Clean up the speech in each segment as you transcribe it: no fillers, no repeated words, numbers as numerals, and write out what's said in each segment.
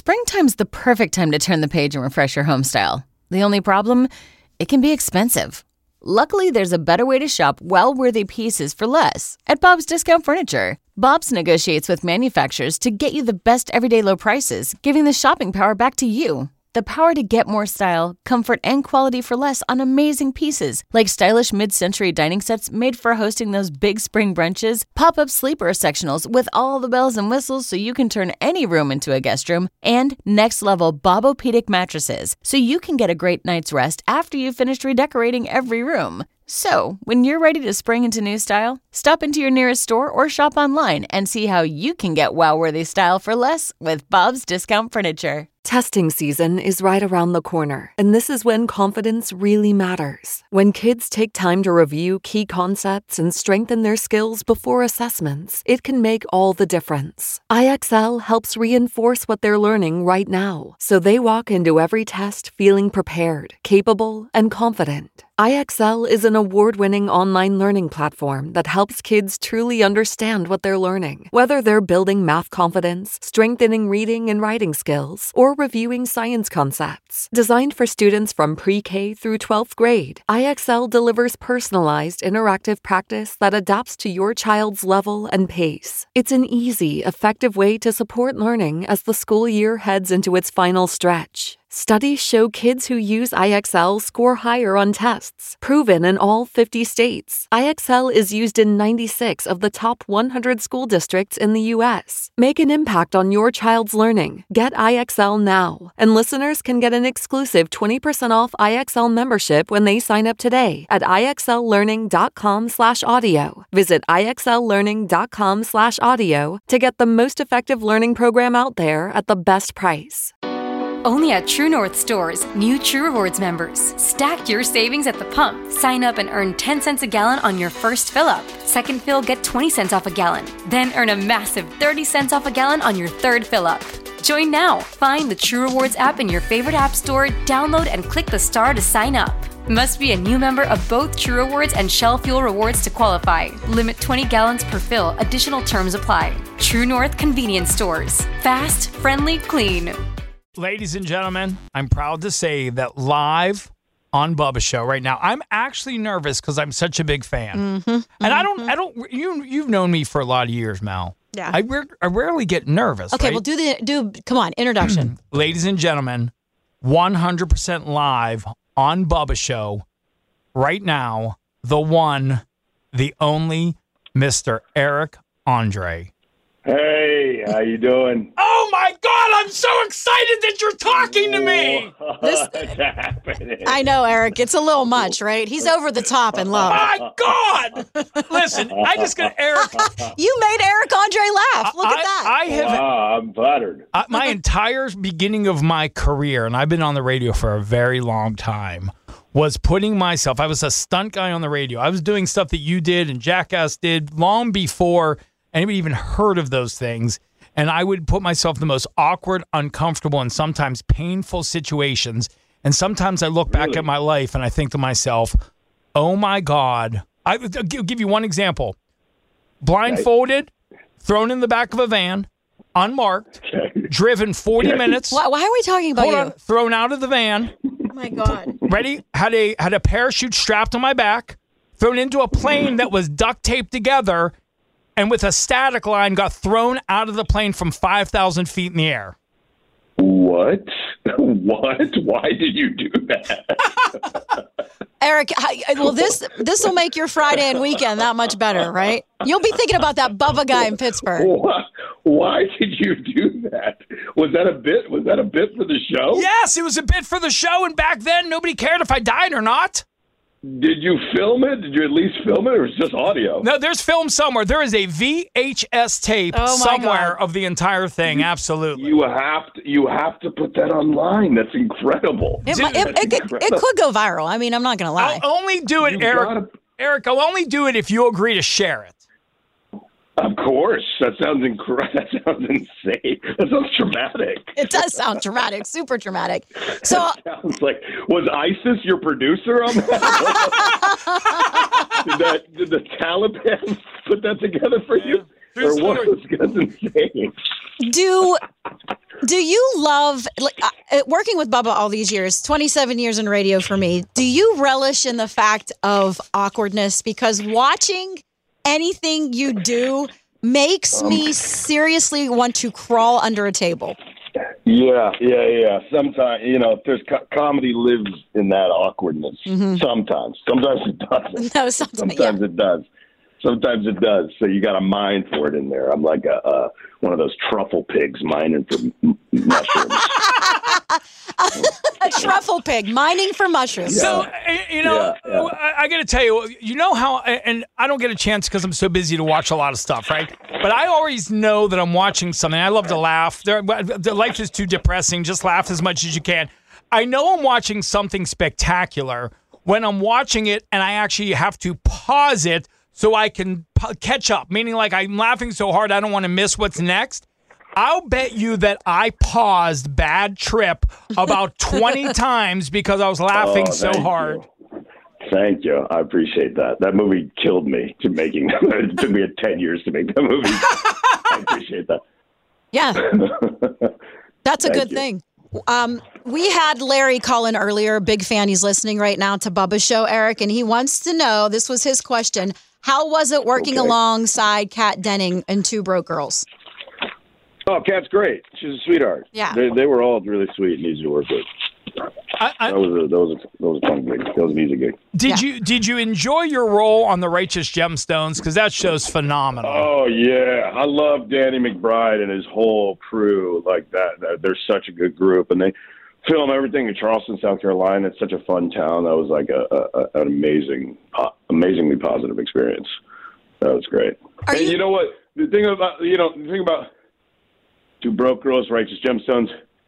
Springtime's the perfect time to turn the page and refresh your home style. The only problem? It can be expensive. Luckily, there's a better way to shop well-worthy pieces for less at Bob's Discount Furniture. Bob's negotiates with manufacturers to get you the best everyday low prices, giving the shopping power back to you. The power to get more style, comfort, and quality for less on amazing pieces, like stylish mid-century dining sets made for hosting those big spring brunches, pop-up sleeper sectionals with all the bells and whistles so you can turn any room into a guest room, and next-level Bobopedic mattresses so you can get a great night's rest after you've finished redecorating every room. So, when you're ready to spring into new style, stop into your nearest store or shop online and see how you can get wow-worthy style for less with Bob's Discount Furniture. Testing season is right around the corner, and this is when confidence really matters. When kids take time to review key concepts and strengthen their skills before assessments, it can make all the difference. IXL helps reinforce what they're learning right now, so they walk into every test feeling prepared, capable, and confident. IXL is an award-winning online learning platform that helps kids truly understand what they're learning. Whether they're building math confidence, strengthening reading and writing skills, or reviewing science concepts. Designed for students from pre-K through 12th grade, IXL delivers personalized, interactive practice that adapts to your child's level and pace. It's an easy, effective way to support learning as the school year heads into its final stretch. Studies show kids who use IXL score higher on tests, proven in all 50 states. IXL is used in 96 of the top 100 school districts in the U.S. Make an impact on your child's learning. Get IXL now, and listeners can get an exclusive 20% off IXL membership when they sign up today at IXLlearning.com/audio. Visit IXLlearning.com/audio to get the most effective learning program out there at the best price. Only at True North stores, new True Rewards members. Stack your savings at the pump. Sign up and earn 10 cents a gallon on your first fill-up. Second fill, get 20 cents off a gallon. Then earn a massive 30 cents off a gallon on your third fill-up. Join now. Find the True Rewards app in your favorite app store, download and click the star to sign up. Must be a new member of both True Rewards and Shell Fuel Rewards to qualify. Limit 20 gallons per fill. Additional terms apply. True North Convenience Stores. Fast, friendly, clean. Ladies and gentlemen, I'm proud to say that live on Bubba Show right now, I'm actually nervous because I'm such a big fan. And you've known me for a lot of years, Mal. Yeah. I rarely get nervous. Okay, right? well, come on, introduction. Ladies and gentlemen, 100% live on Bubba Show right now, the one, the only Mr. Eric Andre. Hey, how you doing? Oh my God, I'm so excited that you're talking to me. What's happening? I know, Eric. It's a little much, right? He's over the top in love. My God! Listen, I just got Eric. You made Eric Andre laugh. Look at that. Wow, I'm flattered. My entire beginning of my career, and I've been on the radio for a very long time, was putting myself, I was a stunt guy on the radio. I was doing stuff that you did and Jackass did long before anybody even heard of those things. And I would put myself in the most awkward, uncomfortable, and sometimes painful situations. And sometimes I look back at my life and I think to myself, oh my God. I'll give you one example. Blindfolded, thrown in the back of a van, unmarked, driven 40 minutes. Why are we talking about you? Thrown out of the van. Oh my God. Ready? Had a parachute strapped on my back, thrown into a plane that was duct taped together, and with a static line got thrown out of the plane from 5,000 feet in the air. What? What? Why did you do that? Eric, well, this will make your Friday and weekend that much better, right? You'll be thinking about that Bubba guy in Pittsburgh. Why did you do that? Was that a bit? Was that a bit for the show? Yes, it was a bit for the show, and back then nobody cared if I died or not. Did you film it? Did you at least film it, or was it just audio? No, there's film somewhere. There is a VHS tape somewhere of the entire thing. Absolutely. You have to put that online. That's incredible. It could go viral. I mean, I'm not going to lie. I'll only do it, Eric. Eric, I'll only do it if you agree to share it. Of course. That sounds incredible. That sounds insane. That sounds traumatic. It does sound traumatic, super traumatic. So sounds like, was ISIS your producer on that? Did the Taliban put that together for you? Or what? That's insane. Do you love working with Bubba all these years, 27 years in radio for me? Do you relish in the fact of awkwardness? Because watching anything you do makes me seriously want to crawl under a table. Yeah. Sometimes, there's comedy lives in that awkwardness. Mm-hmm. Sometimes it doesn't. No, sometimes it does. Sometimes it does. So you got to mine for it in there. I'm like one of those truffle pigs mining for mushrooms. A truffle pig mining for mushrooms. So, I got to tell you, you know how, and I don't get a chance because I'm so busy to watch a lot of stuff, right? But I always know that I'm watching something. I love to laugh. The life is too depressing. Just laugh as much as you can. I know I'm watching something spectacular when I'm watching it and I actually have to pause it so I can catch up, meaning like I'm laughing so hard I don't want to miss what's next. I'll bet you that I paused Bad Trip about 20 times because I was laughing so hard. Thank you. I appreciate that. That movie killed me to making. It took me 10 years to make that movie. I appreciate that. Yeah. That's a good thing. We had Larry call in earlier, big fan. He's listening right now to Bubba's show, Eric, and he wants to know, this was his question, how was it working alongside Kat Denning and Two Broke Girls? Oh, Kat's great. She's a sweetheart. Yeah. They were all really sweet and easy to work with. That was a fun gig. That was an easy gig. Did you enjoy your role on The Righteous Gemstones? Because that show's phenomenal. Oh, yeah. I love Danny McBride and his whole crew like that. They're such a good group. And they film everything in Charleston, South Carolina. It's such a fun town. That was like an amazingly positive experience. That was great. You know what? The thing about Two Broke Girls, Righteous Gemstones,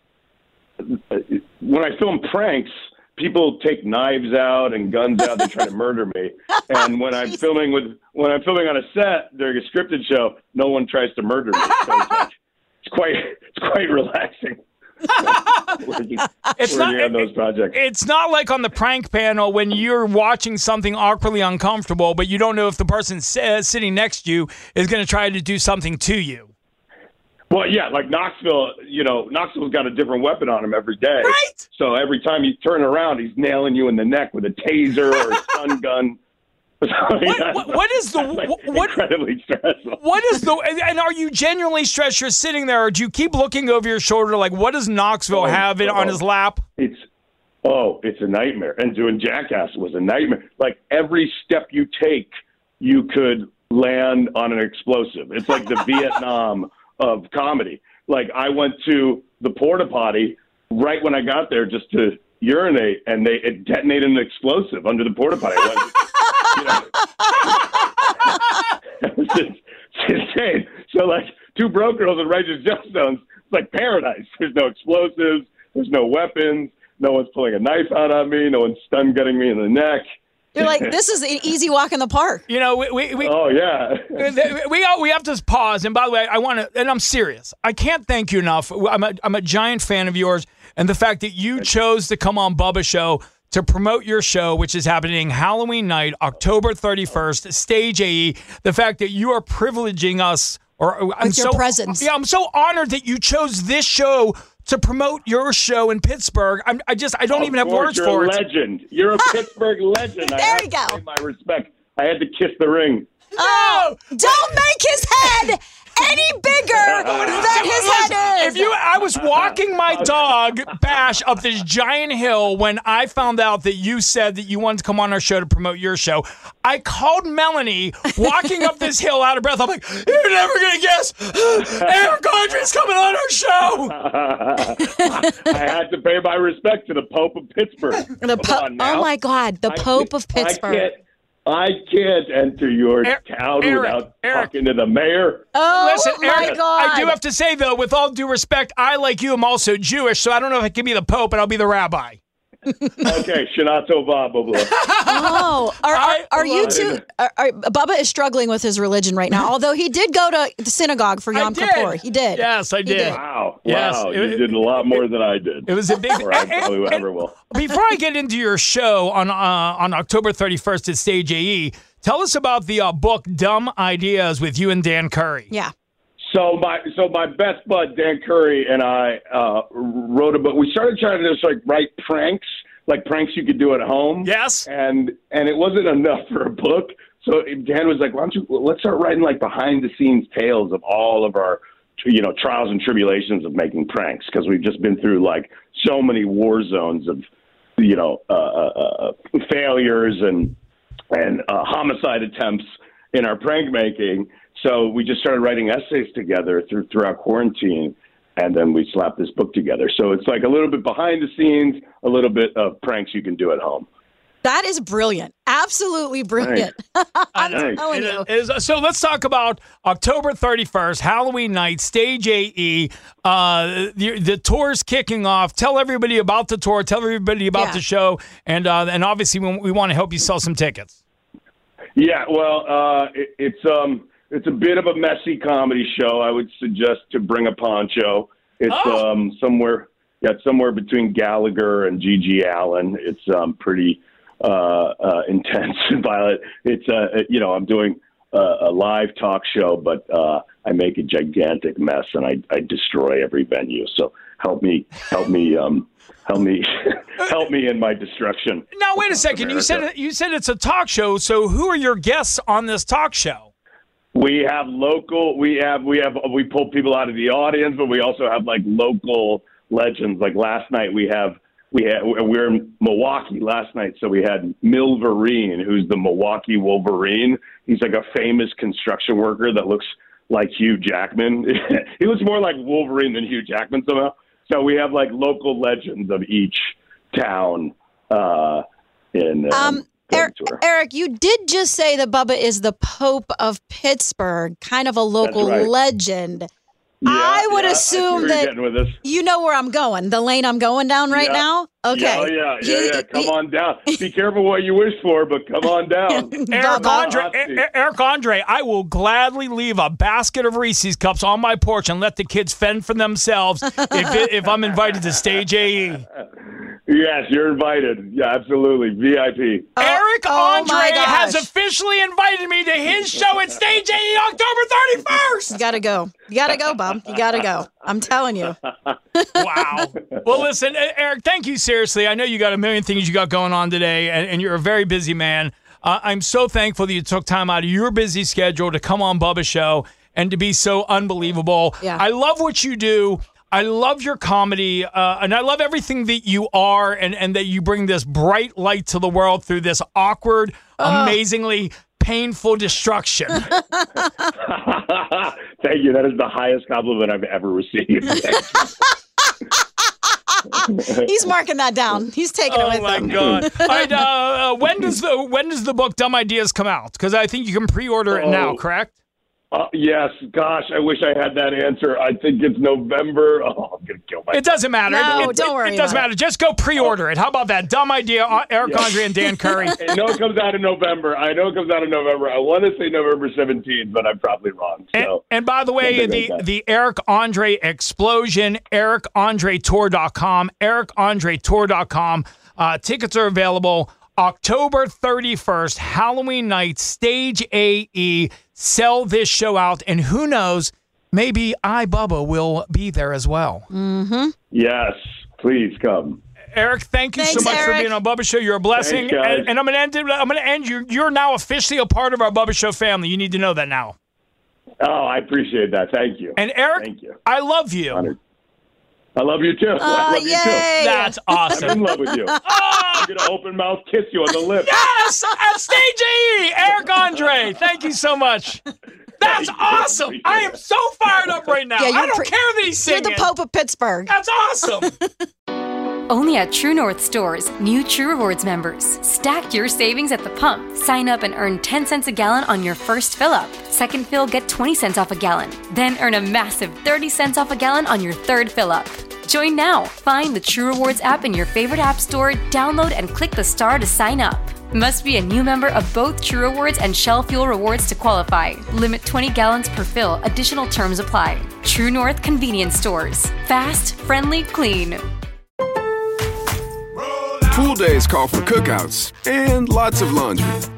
when I film pranks, people take knives out and guns out. They try to murder me. And when I'm filming on a set during a scripted show, no one tries to murder me. So it's quite relaxing. It's not on those projects. It's not like on the prank panel when you're watching something awkwardly uncomfortable, but you don't know if the person sitting next to you is going to try to do something to you. Well, yeah, like Knoxville's got a different weapon on him every day. Right. So every time you turn around, he's nailing you in the neck with a taser or a stun gun. What is incredibly stressful? And are you genuinely stressed? You're sitting there, or do you keep looking over your shoulder like, what does Knoxville have on his lap? It's a nightmare. And doing Jackass was a nightmare. Like every step you take, you could land on an explosive. It's like the Vietnam of comedy. Like I went to the porta potty right when I got there just to urinate, and it detonated an explosive under the porta potty. It's insane. So like Two Broke Girls and Righteous Gemstones, it's like paradise. There's no explosives. There's no weapons. No one's pulling a knife out on me. No one's stun gunning me in the neck. You're like, this is an easy walk in the park. We oh yeah. we have to pause. And by the way, I want to, and I'm serious. I can't thank you enough. I'm a giant fan of yours, and the fact that you chose to come on Bubba's show to promote your show, which is happening Halloween night, October 31st, Stage AE. The fact that you are privileging us, with your presence. Yeah, I'm so honored that you chose this show to promote your show in Pittsburgh. I don't even have words for it. You're a legend. You're a Pittsburgh legend. There you go. Pay my respect. I had to kiss the ring. Oh, don't make his head any bigger than his head is. I was walking my dog, Bash, up this giant hill when I found out that you said that you wanted to come on our show to promote your show. I called Melanie walking up this hill out of breath. I'm like, you're never going to guess. Eric Audrey's coming on our show. I had to pay my respect to the Pope of Pittsburgh. Oh, my God. The Pope of Pittsburgh. I can't enter your town without talking to the mayor. Oh, listen, my Eric, God. I do have to say, though, with all due respect, I, like you, am also Jewish, so I don't know if I can be the Pope, and I'll be the rabbi. Okay, Shana Tova, blah, blah. Oh, are you two? Bubba is struggling with his religion right now, although he did go to the synagogue for Yom Kippur. He did. Yes, I did. Wow. Yes, you did a lot more than I did. It was a big... Or I probably ever will. Before I get into your show on October 31st at Stage AE, tell us about the book Dumb Ideas with you and Dan Curry. Yeah. So my best bud Dan Curry and I wrote a book. We started trying to just write pranks, like pranks you could do at home. Yes. And it wasn't enough for a book. So Dan was like, let's start writing behind the scenes tales of all of our trials and tribulations of making pranks, because we've just been through so many war zones of failures and homicide attempts in our prank making. So we just started writing essays together throughout quarantine, and then we slapped this book together. So it's a little bit behind the scenes, a little bit of pranks you can do at home. That is brilliant. Absolutely brilliant. I'm telling you. So let's talk about October 31st, Halloween night, Stage AE. The tour's kicking off. Tell everybody about the tour. Tell everybody about the show. And obviously we want to help you sell some tickets. Yeah, well, it's a bit of a messy comedy show. I would suggest to bring a poncho. It's somewhere between Gallagher and Gigi Allen. It's pretty intense and violent. It's I'm doing a live talk show, but I make a gigantic mess and I destroy every venue. So help me in my destruction. Now wait a second. You said it's a talk show. So who are your guests on this talk show? We have local. We pull people out of the audience, but we also have local legends. Like last night, we were in Milwaukee last night, so we had Milverine, who's the Milwaukee Wolverine. He's a famous construction worker that looks like Hugh Jackman. He looks more like Wolverine than Hugh Jackman somehow. So we have local legends of each town in. Eric, you did just say that Bubba is the Pope of Pittsburgh, kind of a local legend. Yeah, I would assume that you know where I'm going, the lane I'm going down right now. Okay. Yeah. Come on down. Be careful what you wish for, but come on down. Eric Andre, I will gladly leave a basket of Reese's cups on my porch and let the kids fend for themselves if I'm invited to Stage AE. Yes, you're invited. Yeah, absolutely. VIP. Eric Andre has officially invited me to his show at Stage AE October 31st. You gotta go. You gotta go, Bob. You gotta go. I'm telling you. Wow. Well, listen, Eric, thank you seriously. I know you got a million things you got going on today, and you're a very busy man. I'm so thankful that you took time out of your busy schedule to come on Bubba's show and to be so unbelievable. Yeah. I love what you do. I love your comedy, and I love everything that you are, and that you bring this bright light to the world through this awkward, amazingly painful destruction. Thank you. That is the highest compliment I've ever received. He's marking that down. He's taking it with him. Oh my God! All right, when does the book Dumb Ideas come out? Because I think you can pre-order it now. Correct? Yes. Gosh, I wish I had that answer. I think it's November. Oh, I'm going to kill myself. It doesn't matter. No, don't worry. It doesn't matter. Just go pre-order it. How about that? Dumb idea, Eric Andre and Dan Curry. I know it comes out in November. I want to say November 17th, but I'm probably wrong. So. And by the way, the Eric Andre explosion, EricAndreTour.com, EricAndreTour.com. Tickets are available October 31st, Halloween night, Stage AE. Sell this show out, and who knows, maybe Bubba will be there as well. Mm-hmm. Yes, please come. Eric, thank you so much for being on Bubba Show. You're a blessing. Thanks, and I'm going to end. You're now officially a part of our Bubba Show family. You need to know that now. Oh, I appreciate that. Thank you. And Eric, thank you. I love you. Honored. I love you too. I love you too. That's awesome. I'm in love with you. I'm going to open mouth kiss you on the lips. Yes! At Stage AE, Eric Andre. Thank you so much. That's awesome. I am so fired up right now. I don't care that he's singing. You're the Pope of Pittsburgh. That's awesome. Only at True North stores, new True Rewards members. Stack your savings at the pump. Sign up and earn 10 cents a gallon on your first fill-up. Second fill, get 20 cents off a gallon. Then earn a massive 30 cents off a gallon on your third fill-up. Join now. Find the True Rewards app in your favorite app store, download and click the star to sign up. Must be a new member of both True Rewards and Shell Fuel Rewards to qualify. Limit 20 gallons per fill. Additional terms apply. True North Convenience Stores. Fast, friendly, clean. Pool days call for cookouts and lots of laundry.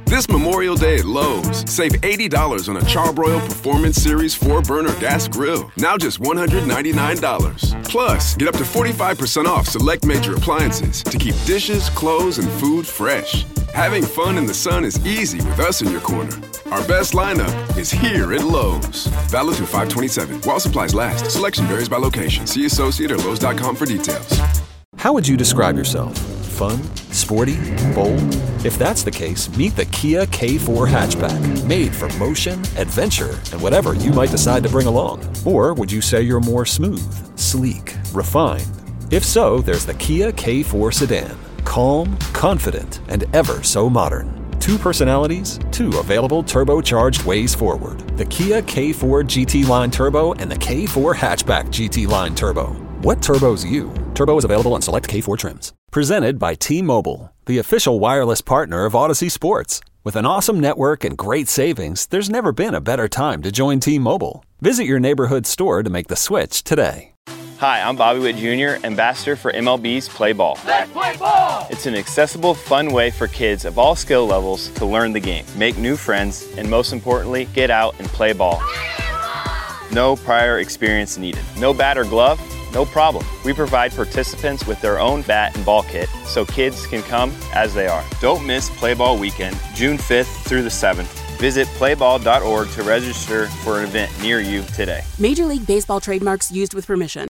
This Memorial Day at Lowe's, save $80 on a Charbroil Performance Series 4-burner gas grill. Now just $199. Plus, get up to 45% off select major appliances to keep dishes, clothes, and food fresh. Having fun in the sun is easy with us in your corner. Our best lineup is here at Lowe's. Valid through 5/27. While supplies last. Selection varies by location. See associate or Lowe's.com for details. How would you describe yourself? Fun? Sporty? Bold? If that's the case, meet the Kia K4 hatchback. Made for motion, adventure, and whatever you might decide to bring along. Or would you say you're more smooth, sleek, refined? If so, there's the Kia K4 sedan. Calm, confident, and ever so modern. 2 personalities, 2 available turbocharged ways forward. The Kia K4 GT Line Turbo and the K4 Hatchback GT Line Turbo. What turbo's you? Turbo is available on select K4 trims. Presented by T-Mobile, the official wireless partner of Odyssey Sports. With an awesome network and great savings, there's never been a better time to join T-Mobile. Visit your neighborhood store to make the switch today. Hi, I'm Bobby Witt Jr., ambassador for MLB's Play Ball. Let's play ball! It's an accessible, fun way for kids of all skill levels to learn the game, make new friends, and most importantly, get out and play ball. No prior experience needed. No bat or glove? No problem. We provide participants with their own bat and ball kit so kids can come as they are. Don't miss Play Ball Weekend, June 5th through the 7th. Visit playball.org to register for an event near you today. Major League Baseball trademarks used with permission.